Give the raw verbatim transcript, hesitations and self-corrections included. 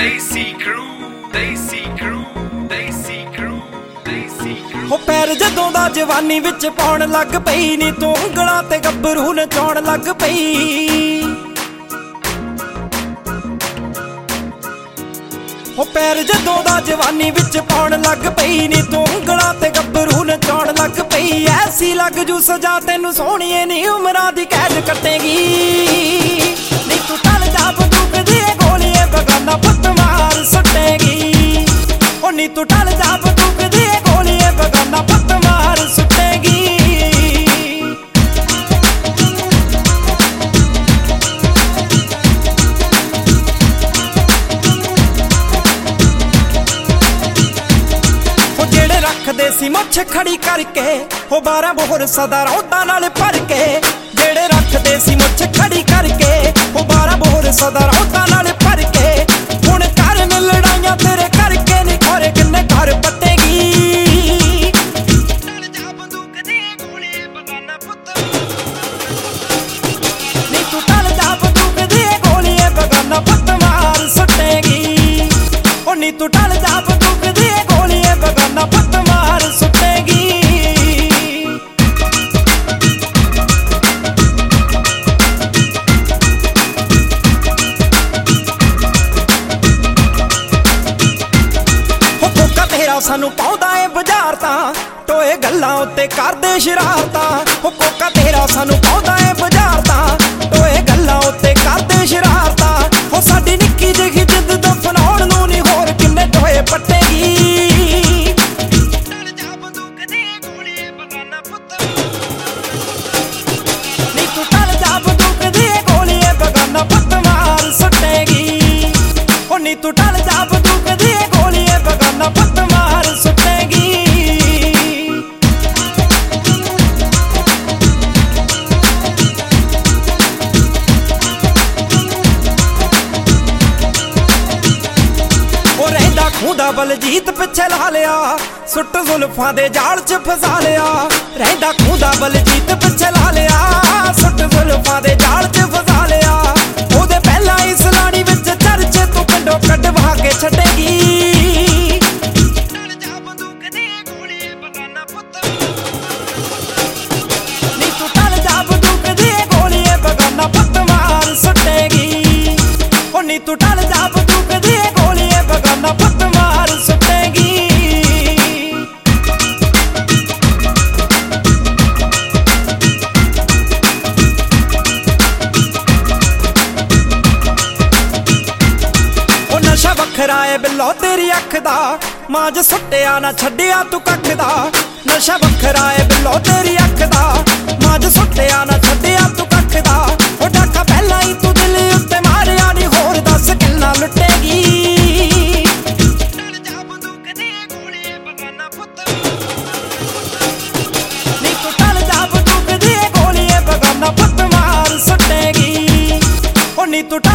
Desi Crew, Desi Crew, Desi Crew, Desi Crew। ਹੋ ਪੈਰ ਜਦੋਂ ਦਾ ਜਵਾਨੀ ਵਿੱਚ ਪਾਉਣ ਲੱਗ ਪਈ ਨੀ ਤੂੰ ਉਂਗਲਾਂ ਤੇ ਗੱਭਰੂ ਨਚਾਉਣ ਲੱਗ ਪਈ। ਹੋ ਪੈਰ ਜਦੋਂ ਦਾ ਜਵਾਨੀ ਵਿੱਚ ਪਾਉਣ ਲੱਗ ਪਈ ਨੀ ਤੂੰ ਉਂਗਲਾਂ ਤੇ ਗੱਭਰੂ ਨਚਾਉਣ ਲੱਗ ਪਈ। ਐਸੀ ਲੱਗ ਜੂ ਸਜਾ ਤੈਨੂੰ ਸੋਹਣੀਏ ਨੀ ਉਮਰਾਂ ਦੀ ਕੈਦ ਕੱਟੇਗੀ। ਨੀ ਤੂੰ ਟਲ ਜਾ ਬੰਦੂਕ ਦੀ ਗੋਲੀਏ ਬਗਾਨਾ ਪੁੱਤ ਮਾਰ ਸੁੱਟੇਗੀ। ਓ ਨੀ ਤੂੰ ਟਲ ਜਾ ਬੰਦੂਕ ਦੀ ਗੋਲੀਏ ਬਗਾਨਾ ਪੁੱਤ ਮਾਰ ਸੁੱਟੇਗੀ। ਰੱਖਦੇ ਸੀ ਮੁੱਛ ਖੜੀ ਕਰਕੇ ਹੋ ਬਾਰਾਂ ਬੋਹਰ ਸਦਾ ਰੌਦਾਂ ਨਾਲ ਭਰ ਕੇ। ਜਿਹੜੇ ਰੱਖਦੇ ਸੀ ਮੁੱਛ ਖੜੀ ਕਰਕੇ ਹੋ ਬਾਰਾਂ ਬੋਹਰ ਸਦਾ ਰੌਦਾਂ ਨਾਲ ਭਰ ਕੇ। ਹੁਣ ਘਰ ਨੇ ਲੜਾਈਆਂ ਤੇਰੇ ਕਰਕੇ ਨੀ ਖੋਰੇ ਕਿੰਨੇ ਘਰ ਪੱਟੇਗੀ। ਟਲ ਜਾ ਬੰਦੂਕ ਦੀ ਗੋਲੀ ਬਗਾਨਾ ਪੁੱਤ ਨੀ ਤੂੰ ਟਲ ਜਾ ਬੰਦੂਕ ਦੀ ਗੋਲੀ ਬਗਾਨਾ ਪੁੱਤ ਮਾਰ ਸੁੱਟੇਗੀ। ਓ ਨੀ ਤੂੰ ਟਲ ਜਾ ਬੰਦੂਕ ਦੀ ਗੋਲੀ ਬਗਾਨਾ ਪੁੱਤ ਮਾਰ ਸੁੱਟੇਗੀ। ਹੋ ਕੋਕਾ ਤੇਰਾ ਸਾਨੂੰ ਪਾਉਂਦਾ ਏ ਬਾਜ਼ਾਰ ਤਾਂ ਟੋਏ ਗੱਲਾਂ ਉੱਤੇ ਕਰਦੇ ਸ਼ਰਾਰਤਾਂ। ਹੋ ਕੋਕਾ ਤੇਰਾ ਸਾਨੂੰ ਪਾਉਂਦਾ ਏ ਬਾਜ਼ਾਰ ਤਾਂ ਟੋਏ ਗੱਲਾਂ ਉੱਤੇ ਕਰਦੇ ਸ਼ਰਾਰਤਾਂ। ਹੋ ਸਾਡੀ ਨਿੱਕੀ ਜਿਹੀ ਜਿੱਦ ਦਫਨਾਉਣ ਨੂੰ ਨੀ ਹੋਰ ਕਿੰਨੇ ਟੋਏ ਪੱਟੇਗੀ। ਨੀ ਤੂੰ ਟਲ ਜਾ ਬੰਦੂਕ ਦੀ ਗੋਲੀਏ ਬਗਾਨਾ ਪੁੱਤ ਮਾਰ ਸੁੱਟੇਗੀ। ਉਹ ਰਹਿੰਦਾ ਖੂੰਦਾ ਬਲਜੀਤ ਪਿੱਛੇ ਲਾ ਲਿਆ ਸੁੱਟ ਜ਼ੁਲਫਾਂ ਦੇ ਜਾਲ ਚ ਫਸਾ ਲਿਆ। ਰਹਿੰਦਾ ਖੂੰਦਾ ਬਲਜੀਤ ਪਿੱਛੇ ਲਾ ਲਿਆ ਸੁੱਟ ਜ਼ੁਲਫਾਂ ਦੇ ਜਾਲ ਚ ਫਸਾ ਲਿਆ। ਉਹਦੇ ਪਹਿਲਾਂ ਇਸ ਲਾੜੀ ਵਿੱਚ ਚਰਚੇ ਤੂੰ ਪਿੰਡੋਂ ਕੱਢਵਾ ਕੇ ਛੱਡੇਗੀ। ਟਲ ਜਾ ਬੰਦੂਕ ਦੀ ਗੋਲੀ ਬਗਾਨਾ ਪੁੱਤ ਨੀ ਤੂੰ ਟਲ ਜਾ ਬੰਦੂਕ ਦੀ ਗੋਲੀ ਬਗਾਨਾ ਪੁੱਤ ਮਾਰ ਸੁੱਟੇਗੀ। ਓ ਨੀ ਤੂੰ ਟਲ ਜਾ ਬੰਦੂਕ ਦੀ ਗੋਲੀ ਬਗਾਨਾ ਪੁੱਤ ਮਾਰ ਸੁੱਟੇਗੀ। ਨਸ਼ਾ ਵੱਖਰਾ ਏ ਬਿੱਲੋ ਤੇਰੀ ਅੱਖ ਦਾ ਮਾਂਜ ਸੁੱਟਿਆ ਨਾ ਛੱਡਿਆ ਤੂੰ ਕੱਖ ਦਾ। ਨਸ਼ਾ ਵੱਖਰਾ ਏ ਬਿੱਲੋ ਤੇਰੀ ਅੱਖ ਦਾ ਮਾਂਜ ਸੁੱਟਿਆ ਨਾ ਛੱਡਿਆ ਤੂੰ ਕੱਖ ਦਾ। ਉਹ ਡਾਕਾ ਪਹਿਲਾਂ ਹੀ ਤੂੰ ਦਿਲ ਉੱਤੇ ਮਾਰਿਆ ਨੀ ਹੋਰ ਦੱਸ ਕਿੰਨਾ ਲੁੱਟੇਗੀ। ਟਲ ਜਾ ਬੰਦੂਕ ਦੀ ਗੋਲੀ ਬਗਾਨਾ ਪੁੱਤ ਨੀ ਤੂੰ ਟਲ ਜਾ ਬੰਦੂਕ ਦੀ ਗੋਲੀ ਬਗਾਨਾ ਪੁੱਤ ਮਾਰ ਸੁੱਟੇਗੀ। ਓ ਨੀ ਤੂੰ